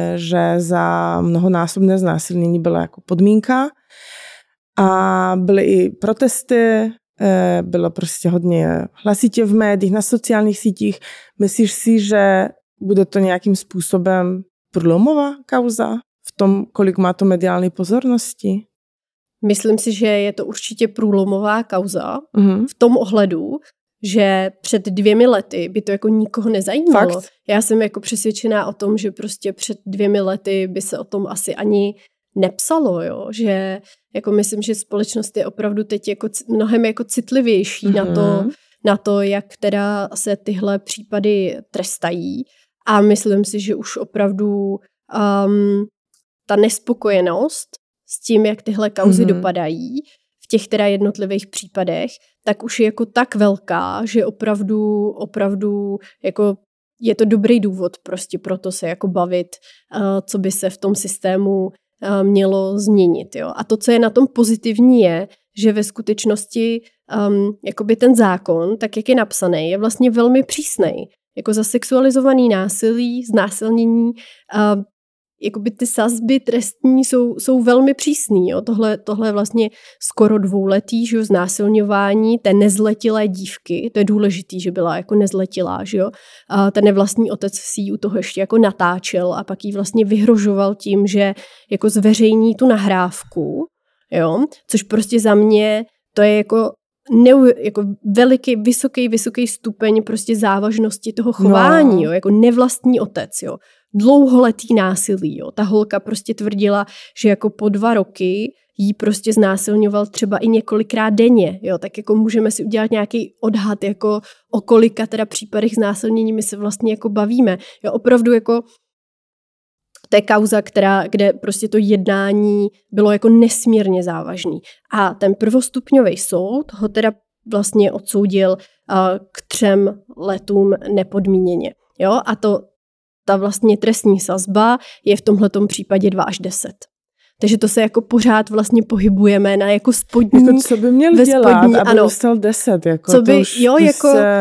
že za mnohonásobné znásilnění byla jako podmínka a byly i protesty, bylo prostě hodně hlasitě v médiích, na sociálních sítích. Myslíš si, že bude to nějakým způsobem průlomová kauza v tom, kolik má to mediální pozornosti? Myslím si, že je to určitě průlomová kauza mm-hmm. v tom ohledu, že před dvěmi lety by to jako nikoho nezajímalo. Fakt? Já jsem jako přesvědčená o tom, že prostě před dvěmi lety by se o tom asi ani nepsalo, jo? Že jako myslím, že společnost je opravdu teď jako mnohem jako citlivější mm-hmm. na to, na to, jak teda se tyhle případy trestají a myslím si, že už opravdu um, ta nespokojenost s tím, jak tyhle kauzy mm-hmm. dopadají v těch teda jednotlivých případech, tak už je jako tak velká, že opravdu, opravdu jako je to dobrý důvod prostě proto se jako bavit, uh, co by se v tom systému uh, mělo změnit. Jo? A to, co je na tom pozitivní, je, že ve skutečnosti um, jakoby ten zákon, tak jak je napsaný, je vlastně velmi přísnej. Jako za sexualizovaný násilí, znásilnění, uh, jakoby ty sazby trestní jsou, jsou velmi přísný. Jo? Tohle, tohle je vlastně skoro dvouletý, že jo, znásilňování té nezletilé dívky. To je důležitý, že byla jako nezletilá, že jo. A ten nevlastní otec si ji u toho ještě jako natáčel a pak jí vlastně vyhrožoval tím, že jako zveřejní tu nahrávku, jo, což prostě za mě to je jako Neu, jako veliký, vysoký, vysoký stupeň prostě závažnosti toho chování, no. jo, jako nevlastní otec, jo. Dlouholetý násilí, jo. Ta holka prostě tvrdila, že jako po dva roky jí prostě znásilňoval třeba i několikrát denně, jo. Tak jako můžeme si udělat nějaký odhad, jako o kolika teda případech znásilnění my se vlastně jako bavíme. Jo, opravdu jako to je kauza, která, kde prostě to jednání bylo jako nesmírně závažný. A ten prvostupňový soud ho teda vlastně odsoudil uh, k třem letům nepodmíněně. Jo? A to, ta vlastně trestní sazba je v tomhletom případě dva až deset. Takže to se jako pořád vlastně pohybujeme na jako spodní... Jako co by měl dělat, spodní, aby ano, dostal deset? Jako, co by, to už jo, jako... se...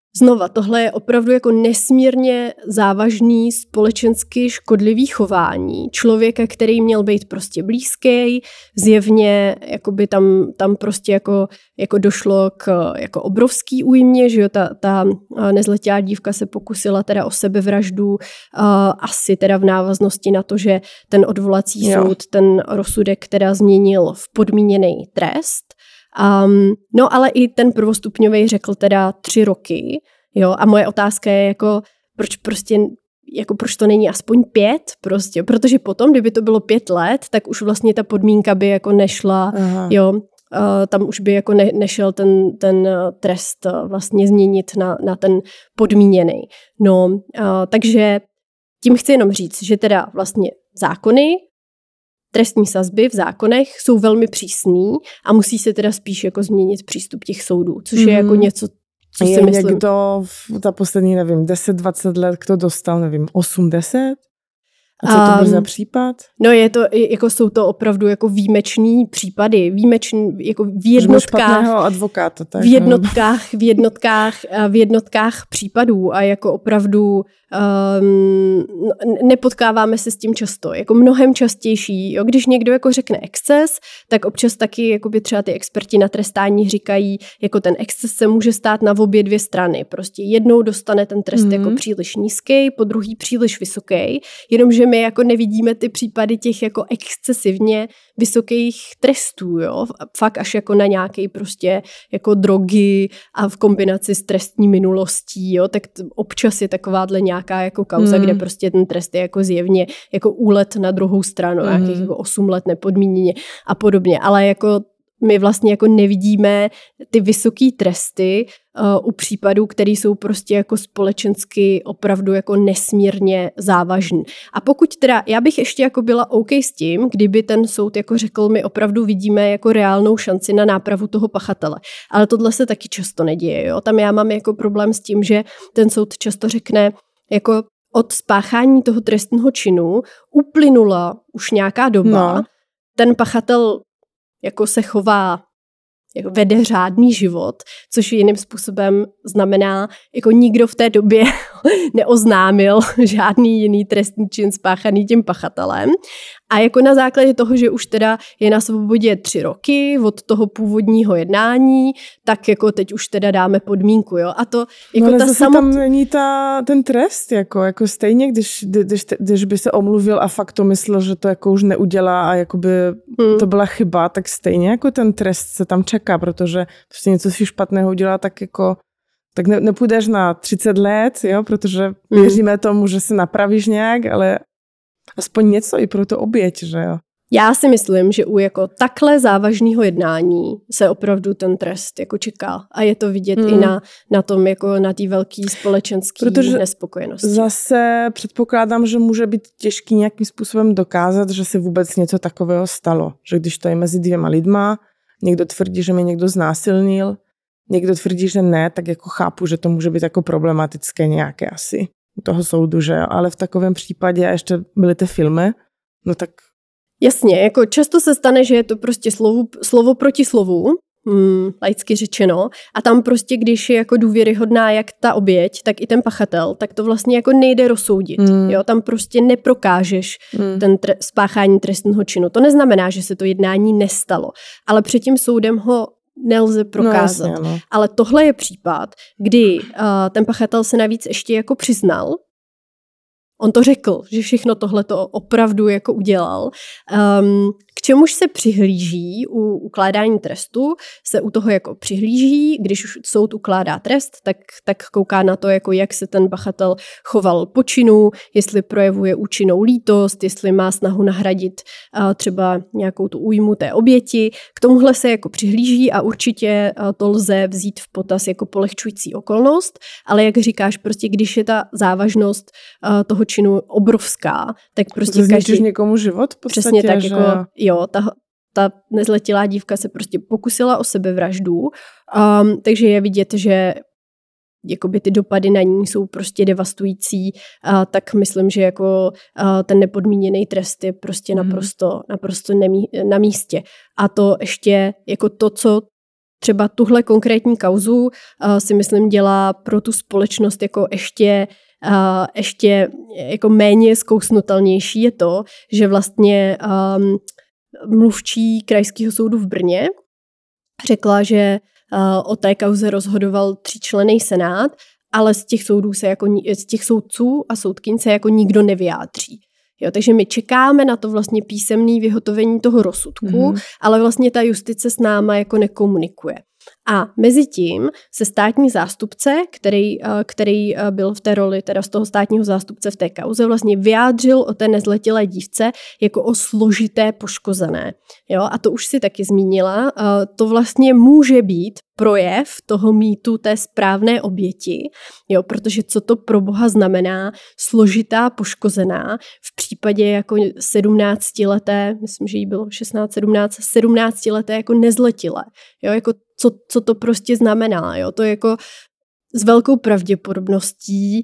znova, tohle je opravdu jako nesmírně závažný společensky škodlivý chování člověka, který měl být prostě blízký, zjevně jakoby tam, tam prostě jako, jako došlo k jako obrovský újmě, že jo, ta, ta nezletilá dívka se pokusila teda o sebevraždu, uh, asi teda v návaznosti na to, že ten odvolací jo. soud ten rozsudek teda změnil v podmíněný trest. Um, no ale i ten prvostupňový řekl teda tři roky, jo, a moje otázka je jako, proč prostě, jako proč to není aspoň pět prostě, protože potom, kdyby to bylo pět let, tak už vlastně ta podmínka by jako nešla, aha. jo, uh, tam už by jako ne, nešel ten, ten trest vlastně změnit na, na ten podmíněný. No, uh, takže tím chci jenom říct, že teda vlastně zákony, trestní sazby v zákonech jsou velmi přísný a musí se teda spíš jako změnit přístup těch soudů, což mm. je jako něco, co je si myslím. Je někdo za poslední, nevím, deset dvacet let, kdo dostal, nevím, osm deset? A co to byl um, za případ? No je to, jako jsou to opravdu jako výjimečný případy, výjimečný, jako v jednotkách, advokáta, tak, v jednotkách, v jednotkách, v jednotkách případů a jako opravdu um, nepotkáváme se s tím často, jako mnohem častější, jo, když někdo jako řekne exces, tak občas taky jakoby třeba ty experti na trestání říkají, jako ten exces se může stát na obě dvě strany, prostě jednou dostane ten trest mm. jako příliš nízký, po druhý příliš vysoký, jenomže my jako nevidíme ty případy těch jako excesivně vysokých trestů, jo, fakt až jako na nějaký prostě jako drogy a v kombinaci s trestní minulostí, jo, tak občas je takováhle nějaká jako kauza, mm. kde prostě ten trest je jako zjevně jako úlet na druhou stranu, mm. nějakých jako osm let nepodmíněně a podobně, ale jako my vlastně jako nevidíme ty vysoký tresty uh, u případů, které jsou prostě jako společensky opravdu jako nesmírně závažný. A pokud teda, já bych ještě jako byla OK s tím, kdyby ten soud jako řekl, my opravdu vidíme jako reálnou šanci na nápravu toho pachatele. Ale tohle se taky často neděje, jo. Tam já mám jako problém s tím, že ten soud často řekne, jako od spáchání toho trestného činu uplynula už nějaká doba, no. Ten pachatel jako se chová, jako vede řádný život, což jiným způsobem znamená, jako nikdo v té době neoznámil žádný jiný trestný čin spáchaný tím pachatelem. A jako na základě toho, že už teda je na svobodě tři roky od toho původního jednání, tak jako teď už teda dáme podmínku, jo. A to jako no ale ta zase samot... tam není ta, ten trest, jako, jako stejně, když, když, když by se omluvil a fakt to myslel, že to jako už neudělá a jakoby hmm. to byla chyba, tak stejně jako ten trest se tam čeká, protože prostě něco si špatného udělá, tak jako tak ne, nepůjdeš na třicet let, jo, protože věříme tomu, že se napravíš nějak, ale aspoň něco i pro to oběť, že jo. Já si myslím, že u jako takhle závažného jednání se opravdu ten trest jako čeká a je to vidět hmm. i na, na tom, jako na té velké společenské nespokojenosti. Zase předpokládám, že může být těžký nějakým způsobem dokázat, že se vůbec něco takového stalo. Že když to je mezi dvěma lidma, někdo tvrdí, že mě někdo znásilnil, někdo tvrdí, že ne, tak jako chápu, že to může být jako problematické nějaké asi u toho soudu, že jo. Ale v takovém případě, a ještě byly ty filmy, no tak jasně, jako často se stane, že je to prostě slovo, slovo proti slovu, hmm, laicky řečeno, a tam prostě, když je jako důvěryhodná jak ta oběť, tak i ten pachatel, tak to vlastně jako nejde rozsoudit. Hmm. Jo? Tam prostě neprokážeš hmm. ten tre- spáchání trestného činu. To neznamená, že se to jednání nestalo, ale před tím soudem ho nelze prokázat. No, jasně, no. Ale tohle je případ, kdy uh, ten pachatel se navíc ještě jako přiznal. On to řekl, že všechno tohle to opravdu jako udělal. Um, k čemuž se přihlíží u ukládání trestu, se u toho jako přihlíží, když už soud ukládá trest, tak, tak kouká na to, jako jak se ten pachatel choval po činu, jestli projevuje účinnou lítost, jestli má snahu nahradit uh, třeba nějakou tu újmu té oběti. K tomuhle se jako přihlíží a určitě uh, to lze vzít v potaz jako polehčující okolnost, ale jak říkáš, prostě když je ta závažnost uh, toho činu obrovská, tak prostě každý někomu život v podstatě, přesně tak, že jako jo, ta, ta nezletilá dívka se prostě pokusila o sebevraždu, um, takže je vidět, že jakoby ty dopady na ní jsou prostě devastující, uh, tak myslím, že jako uh, ten nepodmíněný trest je prostě mm. naprosto, naprosto nemí, na místě. A to ještě jako to, co třeba tuhle konkrétní kauzu uh, si myslím dělá pro tu společnost jako ještě uh, ještě jako méně zkousnutelnější je to, že vlastně um, mluvčí Krajského soudu v Brně řekla, že uh, o té kauze rozhodoval tříčlenný senát, ale z těch soudů se jako, z těch soudců a soudkyň se jako nikdo nevyjádří. Jo, takže my čekáme na to vlastně písemné vyhotovení toho rozsudku, mm-hmm. ale vlastně ta justice s náma jako nekomunikuje. A mezi tím se státní zástupce, který, který byl v té roli teda z toho státního zástupce v té kauze, vlastně vyjádřil o té nezletilé dívce jako o složité poškozené. Jo, a to už si taky zmínila. To vlastně může být projev toho mýtu té správné oběti, jo, protože co to pro Boha znamená složitá poškozená v případě jako sedmnáctileté, myslím, že jí bylo šestnáct, sedmnáct, sedmnáctileté jako nezletilé. Jo, jako co, co to prostě znamená. Jo? To jako s velkou pravděpodobností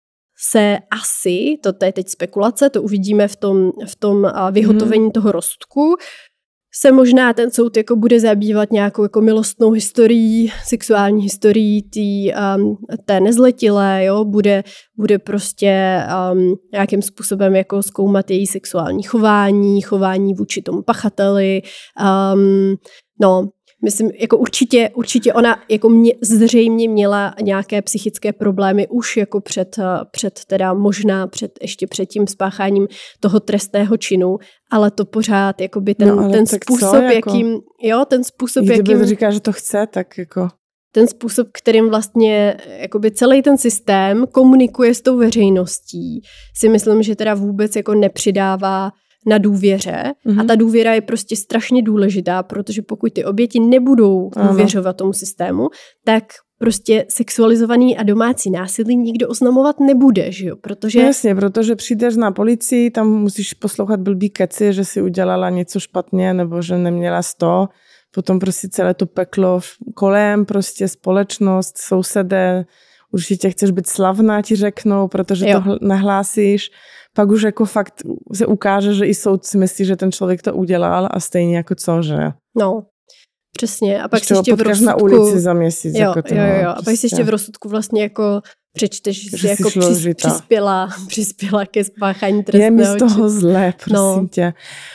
se asi, to je teď spekulace, to uvidíme v tom, v tom vyhotovení hmm. toho rozsudku, se možná ten soud jako bude zabývat nějakou jako milostnou historií, sexuální historií tý, um, té nezletilé, jo? Bude, bude prostě um, nějakým způsobem jako zkoumat její sexuální chování, chování vůči tomu pachateli, um, no, myslím, jako určitě, určitě ona jako mě, zřejmě měla nějaké psychické problémy už jako před, před teda možná před, ještě před tím spácháním toho trestného činu, ale to pořád jakoby ten, no, ten způsob, co, jako, jakým, jo, ten způsob, jakým... Kdyby říká, že to chce, tak jako... Ten způsob, kterým vlastně jakoby celý ten systém komunikuje s tou veřejností, si myslím, že teda vůbec jako nepřidává na důvěře mm-hmm. a ta důvěra je prostě strašně důležitá, protože pokud ty oběti nebudou důvěřovat tomu systému, tak prostě sexualizovaný a domácí násilí nikdo oznamovat nebude, že jo, protože... Jasně, protože přijdeš na policii, tam musíš poslouchat blbý keci, že si udělala něco špatně, nebo že neměla sto, potom prostě celé to peklo kolem, prostě společnost, sousedé, určitě chceš být slavná, ti řeknou, protože jo. to nahlásíš. Pak už jako fakt se ukáže, že i soud si myslí, že ten člověk to udělal a stejně jako co, že? No, přesně. A pak ještě si ještě v rozsudku... na ulici za měsíc. Jo, jako jo, jo. A pak si ještě v rozsudku vlastně jako přečteš, že, že jako přis, přispěla, přispěla ke spáchání trestného činu. Je mi z toho zlé, prosím no. tě.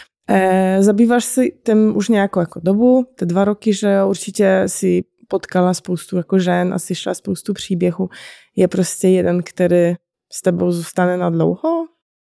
E, zabýváš si tím už nějakou jako dobu, ty dva roky, že určitě si potkala spoustu jako žen a slyšela spoustu příběhů. Je prostě jeden, který s tebou zůstane na dlouho?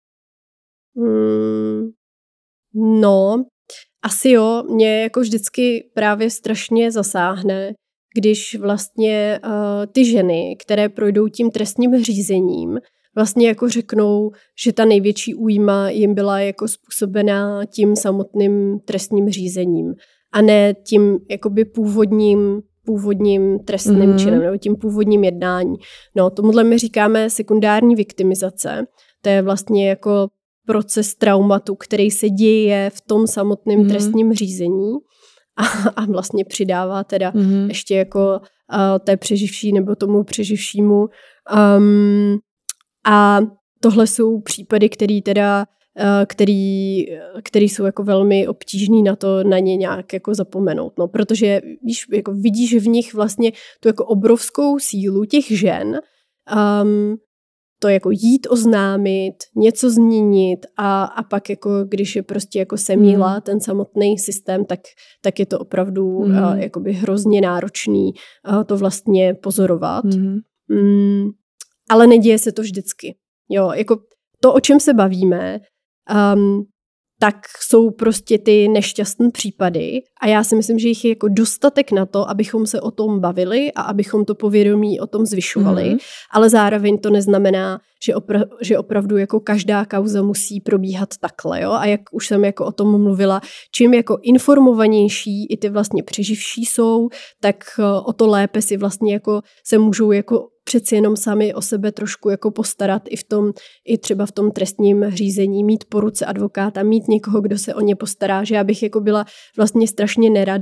Hmm, no, asi jo. Mě jako vždycky právě strašně zasáhne, když vlastně uh, ty ženy, které projdou tím trestním řízením, vlastně jako řeknou, že ta největší újma jim byla jako způsobená tím samotným trestním řízením a ne tím jakoby původním původním trestným mm. činem nebo tím původním jednání. No, tomuhle my říkáme sekundární viktimizace. To je vlastně jako proces traumatu, který se děje v tom samotném mm. trestním řízení a, a vlastně přidává teda mm. ještě jako uh, té přeživší nebo tomu přeživšímu. Um, a tohle jsou případy, které teda Který, který jsou jako velmi obtížný na to, na ně nějak jako zapomenout. No, protože víš, jako vidíš v nich vlastně tu jako obrovskou sílu těch žen, um, to jako jít oznámit, něco změnit a, a pak jako, když je prostě jako semíla mm. ten samotný systém, tak, tak je to opravdu mm. uh, jakoby hrozně náročný uh, to vlastně pozorovat. Mm. Mm, ale neděje se to vždycky. Jo, jako to, o čem se bavíme, Um, tak jsou prostě ty nešťastné případy a já si myslím, že jich je jako dostatek na to, abychom se o tom bavili a abychom to povědomí o tom zvyšovali, mm-hmm. ale zároveň to neznamená, že, opra- že opravdu jako každá kauza musí probíhat takhle, jo? A jak už jsem jako o tom mluvila, čím jako informovanější i ty vlastně přeživší jsou, tak uh, o to lépe si vlastně jako se můžou jako přeci jenom sami o sebe trošku jako postarat i v tom, i třeba v tom trestním řízení, mít po ruce advokáta, mít někoho, kdo se o ně postará, že já bych jako byla vlastně strašně nerada,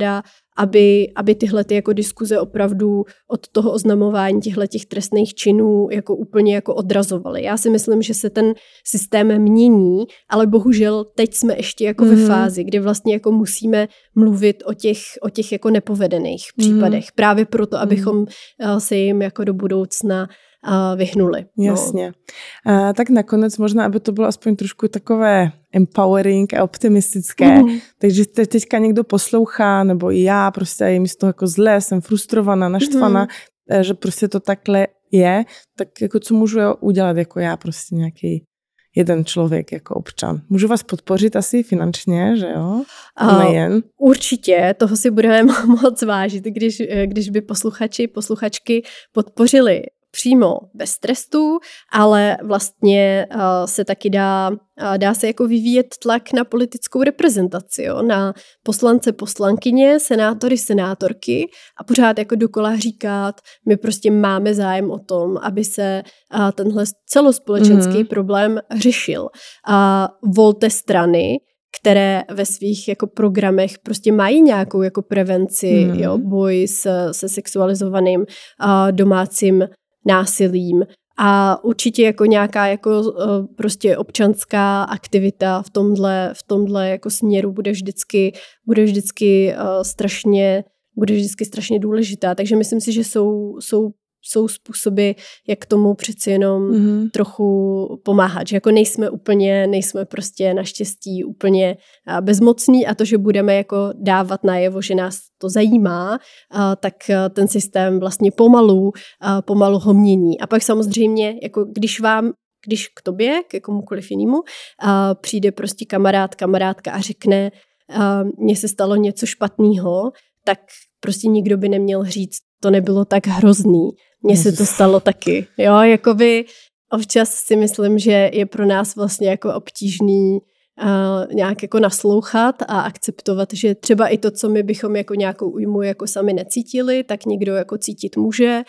aby, aby tyhle ty jako diskuze opravdu od toho oznamování těchto těch trestných činů jako úplně jako odrazovaly. Já si myslím, že se ten systém mění, ale bohužel teď jsme ještě jako mm. ve fázi, kdy vlastně jako musíme mluvit o těch, o těch jako nepovedených případech. Mm. Právě proto, abychom mm. se jim jako do budoucna vyhnuli. Jasně. No. A tak nakonec možná, aby to bylo aspoň trošku takové empowering a optimistické. Mm. Takže te, teďka někdo poslouchá, nebo i já, prostě je mi z toho jako zlé, jsem frustrovaná, naštvaná, mm. že prostě to takhle je, tak jako co můžu udělat jako já, prostě nějaký jeden člověk jako občan. Můžu vás podpořit asi finančně, že jo? A nejen. Určitě, toho si budeme moc vážit, když, když by posluchači, posluchačky podpořili přímo bez trestu, ale vlastně uh, se taky dá, uh, dá se jako vyvíjet tlak na politickou reprezentaci, jo? Na poslance, poslankyně, senátory, senátorky a pořád jako dokola říkat, my prostě máme zájem o tom, aby se uh, tenhle celospolečenský mm. problém řešil. A uh, volte strany, které ve svých jako programech prostě mají nějakou jako prevenci, mm. jo? Boj s, se sexualizovaným uh, domácím násilím a určitě jako nějaká jako prostě občanská aktivita v tomhle, v tomhle jako směru bude vždycky, bude vždycky uh, strašně, bude vždycky strašně důležitá. Takže myslím si, že jsou, jsou jsou způsoby, jak tomu přeci jenom mm-hmm. trochu pomáhat. Že jako nejsme úplně, nejsme prostě naštěstí úplně bezmocní a to, že budeme jako dávat najevo, že nás to zajímá, tak ten systém vlastně pomalu, pomalu ho mění. A pak samozřejmě, jako když vám když k tobě, k komukoliv jinému, přijde prostě kamarád, kamarádka a řekne, mně se stalo něco špatného, tak prostě nikdo by neměl říct, to nebylo tak hrozný. Mně se to stalo taky. Jo, jakoby občas si myslím, že je pro nás vlastně jako obtížný uh, nějak jako naslouchat a akceptovat, že třeba i to, co my bychom jako nějakou újmu jako sami necítili, tak někdo jako cítit může.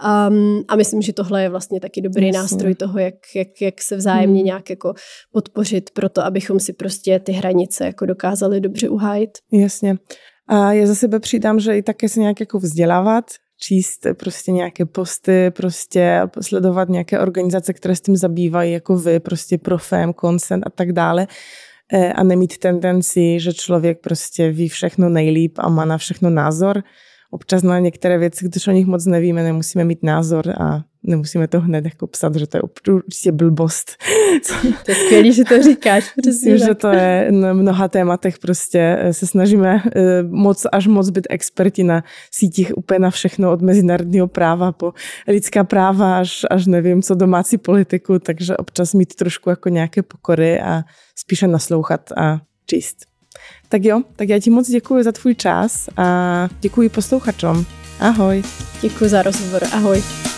Um, a myslím, že tohle je vlastně taky dobrý Jasně. nástroj toho, jak, jak, jak se vzájemně hmm. nějak jako podpořit pro to, abychom si prostě ty hranice jako dokázali dobře uhájit. Jasně. A já za sebe přidám, že i také se nějak jako vzdělávat, číst prostě nějaké posty, prostě sledovat nějaké organizace, které s tím zabývají, jako vy, prostě Profem, Consent a tak dále. A nemít tendenci, že člověk prostě ví všechno nejlíp a má na všechno názor. Občas na některé věci, když o nich moc nevíme, nemusíme mít názor a nemusíme to hned jako psat, že to je určitě blbost. To je skvělý, že to říkáš. Myslím, že to je na mnoha tématech prostě se snažíme moc až moc být experti na sítích úplně na všechno od mezinárodního práva po lidská práva až, až nevím co domácí politiku, takže občas mít trošku jako nějaké pokory a spíše naslouchat a číst. Tak jo, tak já ti moc děkuji za tvůj čas a děkuji posluchačům. Ahoj. Děkuji za rozhovor. Ahoj.